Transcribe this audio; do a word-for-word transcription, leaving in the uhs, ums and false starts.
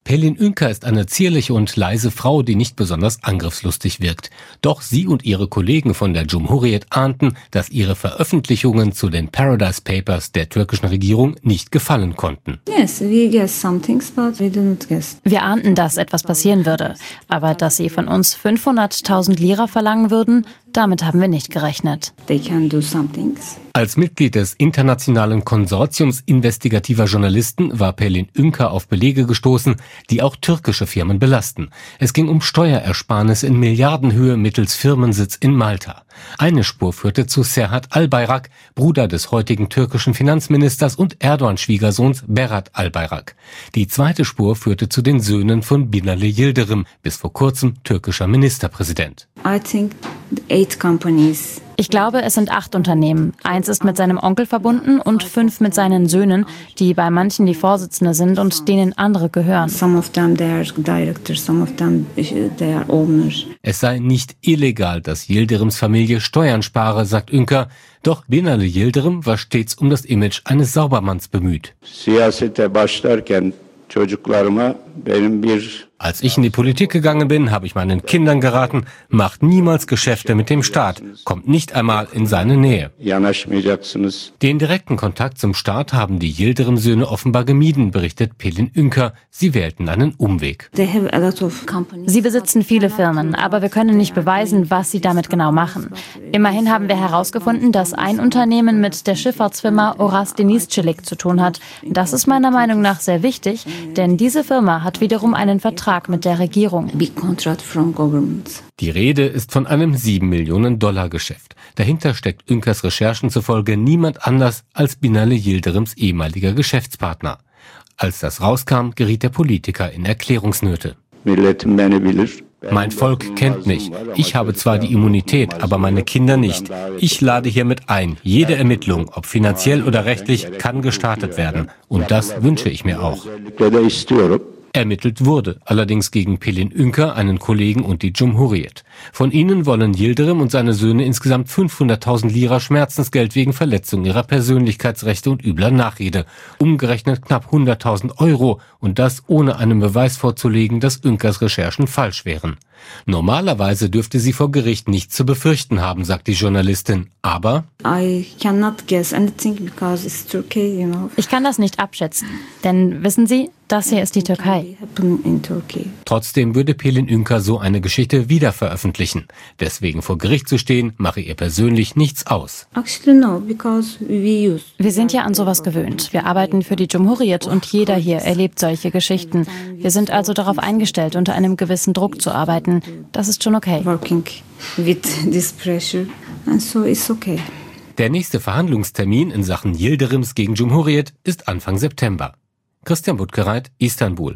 Pelin Ünker ist eine zierliche und leise Frau, die nicht besonders angriffslustig wirkt. Doch sie und ihre Kollegen von der Cumhuriyet ahnten, dass ihre Veröffentlichungen zu den Paradise Papers der türkischen Regierung nicht gefallen konnten. Yes, we guessed some things, but we didn't guess. Wir ahnten, dass etwas passieren würde. Aber dass sie von uns fünfhunderttausend Lira verlangen würden, damit haben wir nicht gerechnet. They can do some things. Als Mitglied des internationalen Konsortiums investigativer Journalisten war Pelin Ünker auf Belege gestoßen, die auch türkische Firmen belasten. Es ging um Steuerersparnisse in Milliardenhöhe mittels Firmensitz in Malta. Eine Spur führte zu Serhat Albayrak, Bruder des heutigen türkischen Finanzministers und Erdogan-Schwiegersohns Berat Albayrak. Die zweite Spur führte zu den Söhnen von Binali Yildirim, bis vor kurzem türkischer Ministerpräsident. I think eight companies. Ich glaube, es sind acht Unternehmen. Eins ist mit seinem Onkel verbunden und fünf mit seinen Söhnen, die bei manchen die Vorsitzende sind und denen andere gehören. Some of them they are directors, some of them they are owners. Es sei nicht illegal, dass Yildirims Familie Steuern spare, sagt Ünker. Doch Binali Yildirim war stets um das Image eines Saubermanns bemüht. Siyasete başlarken çocuklarıma benim bir Als ich in die Politik gegangen bin, habe ich meinen Kindern geraten, macht niemals Geschäfte mit dem Staat, kommt nicht einmal in seine Nähe. Den direkten Kontakt zum Staat haben die Yildirim-Söhne offenbar gemieden, berichtet Pelin Ünker. Sie wählten einen Umweg. Sie besitzen viele Firmen, aber wir können nicht beweisen, was sie damit genau machen. Immerhin haben wir herausgefunden, dass ein Unternehmen mit der Schifffahrtsfirma Oras Deniz Çelik zu tun hat. Das ist meiner Meinung nach sehr wichtig, denn diese Firma hat wiederum einen Vertrag mit der Regierung. Die Rede ist von einem sieben Millionen Dollar Geschäft. Dahinter steckt Ünkers Recherchen zufolge niemand anders als Binali Yildirims ehemaliger Geschäftspartner. Als das rauskam, geriet der Politiker in Erklärungsnöte. Mein Volk kennt mich. Ich habe zwar die Immunität, aber meine Kinder nicht. Ich lade hiermit ein. Jede Ermittlung, ob finanziell oder rechtlich, kann gestartet werden. Und das wünsche ich mir auch. Ermittelt wurde, allerdings gegen Pelin Ünker, einen Kollegen und die Cumhuriyet. Von ihnen wollen Yildirim und seine Söhne insgesamt fünfhunderttausend Lira Schmerzensgeld wegen Verletzung ihrer Persönlichkeitsrechte und übler Nachrede. Umgerechnet knapp hunderttausend Euro und das ohne einen Beweis vorzulegen, dass Ünkers Recherchen falsch wären. Normalerweise dürfte sie vor Gericht nichts zu befürchten haben, sagt die Journalistin. Aber I cannot guess anything because it's Turkey, you know. Ich kann das nicht abschätzen, denn wissen Sie, das hier ist die Türkei. Trotzdem würde Pelin Ünker so eine Geschichte wieder veröffentlichen. Deswegen vor Gericht zu stehen, mache ihr persönlich nichts aus. Wir sind ja an sowas gewöhnt. Wir arbeiten für die Cumhuriyet und jeder hier erlebt solche Geschichten. Wir sind also darauf eingestellt, unter einem gewissen Druck zu arbeiten. Das ist schon okay. Der nächste Verhandlungstermin in Sachen Yildirims gegen Cumhuriyet ist Anfang September. Christian Buttgereit, Istanbul.